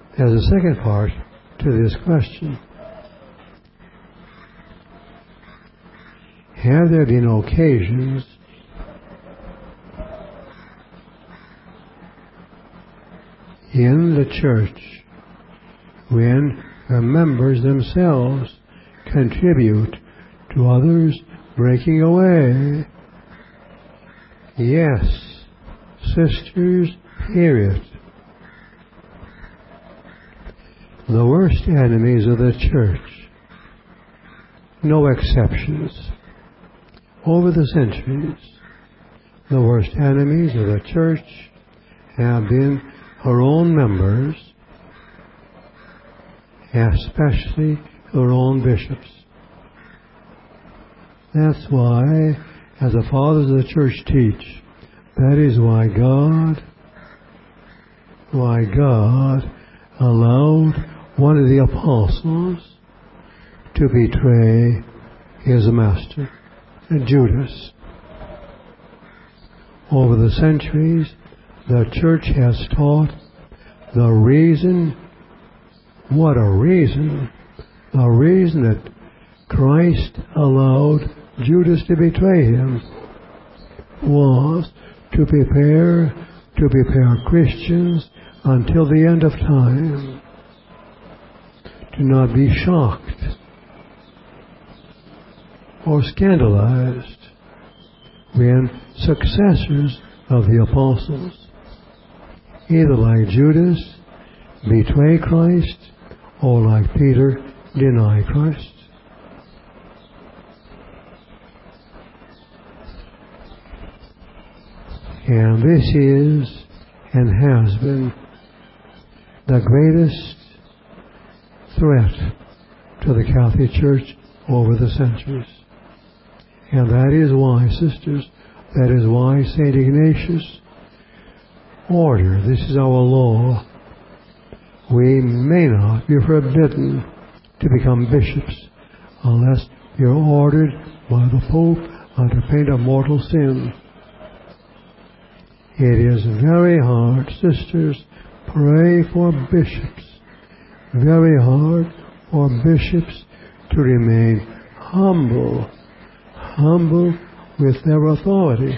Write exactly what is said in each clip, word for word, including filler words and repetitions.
There's a second part to this question. Have there been occasions in the church when the members themselves contribute to others breaking away? Yes, sisters, period. The worst enemies of the church, no exceptions. Over the centuries, the worst enemies of the church have been her own members, especially her own bishops. That's why, as the fathers of the church teach, that is why God, why God allowed one of the apostles to betray his master, Judas. Over the centuries, the church has taught the reason, what a reason, the reason that Christ allowed Judas to betray him was to prepare, to prepare Christians until the end of time, to not be shocked or scandalized when successors of the apostles, either like Judas, betray Christ, or like Peter, deny Christ. And this is and has been the greatest threat to the Catholic Church over the centuries. And that is why, sisters, that is why Saint Ignatius ordered, this is our law, we may not be forbidden to become bishops unless you're ordered by the Pope under pain of mortal sin. It is very hard, sisters, pray for bishops, very hard for bishops to remain humble, humble with their authority.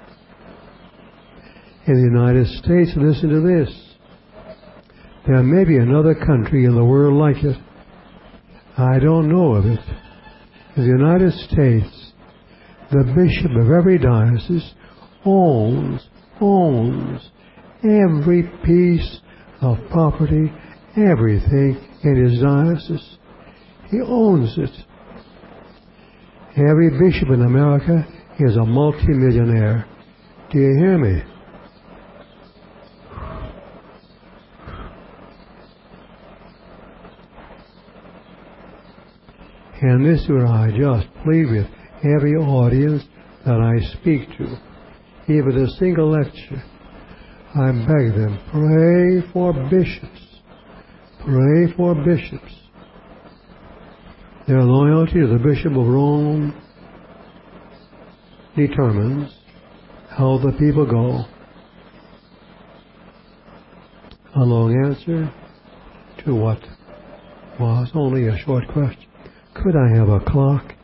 In the United States, listen to this. There may be another country in the world like it. I don't know of it. In the United States, the bishop of every diocese owns, owns every piece of property, everything in his diocese. He owns it. Every bishop in America is a multimillionaire. Do you hear me? And this is what I just plead with every audience that I speak to, even a single lecture. I beg them, pray for bishops. Pray for bishops. Their loyalty to the Bishop of Rome determines how the people go. A long answer to what was only a short question. Could I have a clock?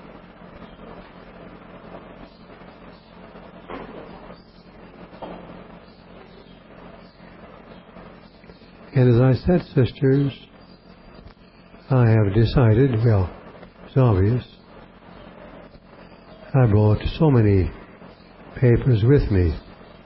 And as I said, sisters, I have decided, well, it's obvious, I brought so many papers with me.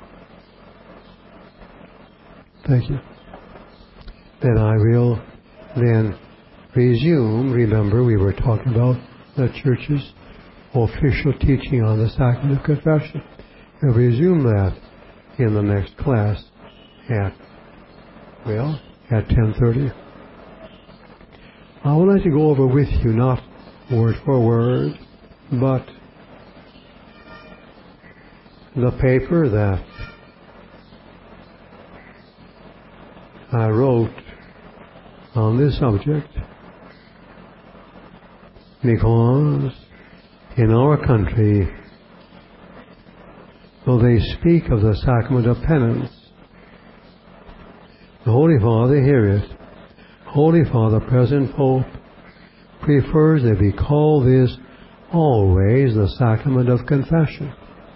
Thank you. That I will then resume. Remember, we were talking about the Church's official teaching on the Sacrament of Confession. We'll resume that in the next class at, well, at ten thirty. I would like to go over with you, not word for word, but the paper that I wrote on this subject, because in our country, though they speak of the sacrament of penance, the Holy Father, hear it, Holy Father, present Pope, prefers that we call this always the sacrament of confession.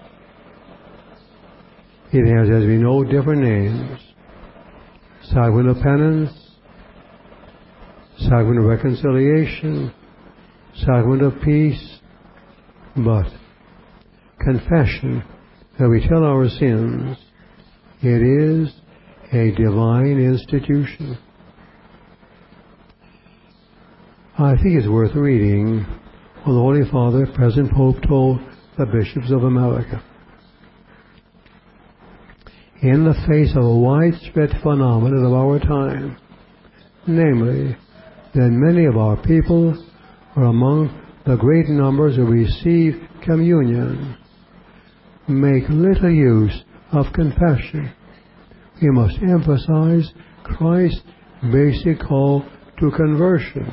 It has, as we know, different names. Sacrament of penance, sacrament of reconciliation, sacrament of peace, but confession, that we tell our sins, it is a divine institution. I think it's worth reading what the Holy Father, present Pope, told the bishops of America. In the face of a widespread phenomenon of our time, namely, that many of our people are among the great numbers who receive communion, make little use of confession, we must emphasize Christ's basic call to conversion.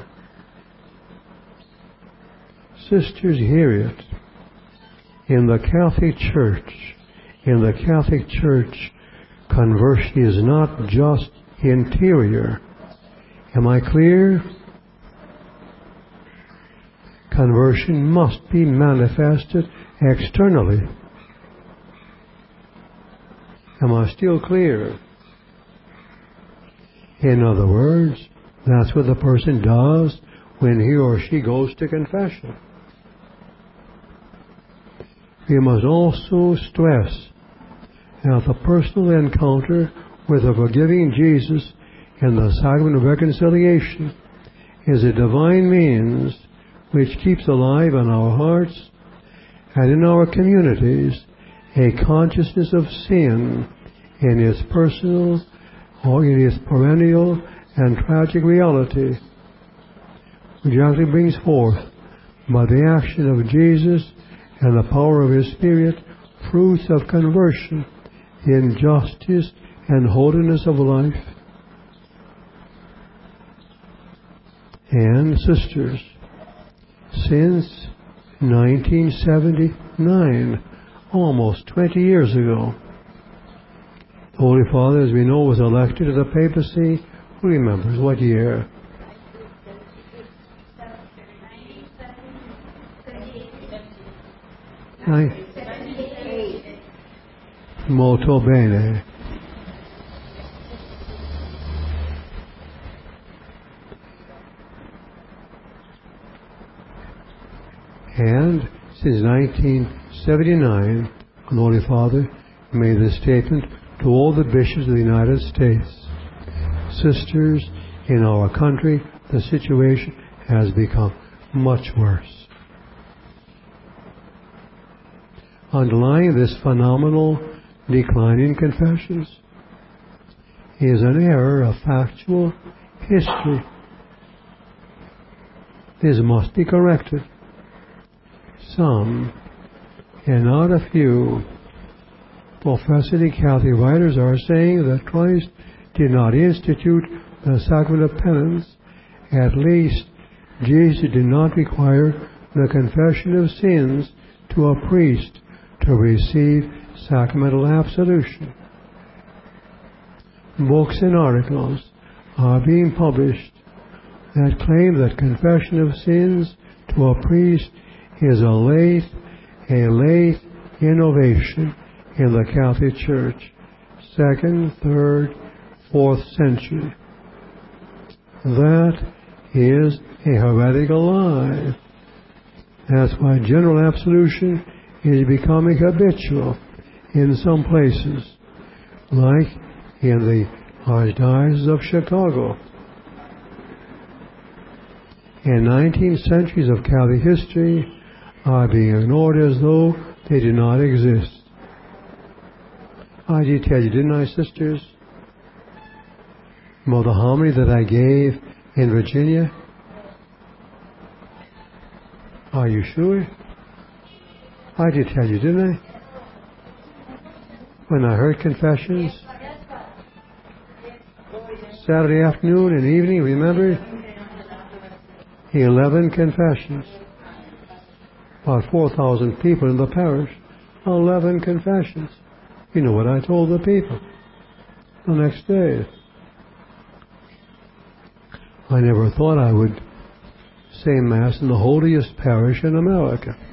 Sisters, hear it. In the Catholic Church, in the Catholic Church, conversion is not just interior. Am I clear? Conversion must be manifested externally. Am I still clear? In other words, that's what the person does when he or she goes to confession. We must also stress that the personal encounter with a forgiving Jesus in the sacrament of reconciliation is a divine means which keeps alive in our hearts and in our communities a consciousness of sin in its personal or in its perennial and tragic reality, which actually brings forth, by the action of Jesus and the power of His Spirit, fruits of conversion in justice and holiness of life. And sisters, since nineteen seventy-nine, almost twenty years ago, the Holy Father, as we know, was elected to the papacy. Who remembers what year? Molto bene. And since nineteen seventy-nine, the Holy Father made this statement to all the bishops of the United States. Sisters, in our country, the situation has become much worse. Underlying this phenomenal decline in confessions is an error of factual history. This must be corrected. Some, and not a few, professing Catholic writers are saying that Christ did not institute the sacrament of penance. At least, Jesus did not require the confession of sins to a priest to receive sacramental absolution. Books and articles are being published that claim that confession of sins to a priest is a late, a late innovation in the Catholic Church, second, third, fourth century. That is a heretical lie. That's why general absolution is becoming habitual in some places, like in the Archdiocese of Chicago. In nineteen centuries of Catholic history are being ignored as though they do not exist. I did tell you, didn't I, sisters? About the homily that I gave in Virginia? Are you sure? I did tell you, didn't I? When I heard confessions, Saturday afternoon and evening, remember? Eleven confessions. About four thousand people in the parish. Eleven confessions. You know what I told the people the next day. I never thought I would say Mass in the holiest parish in America.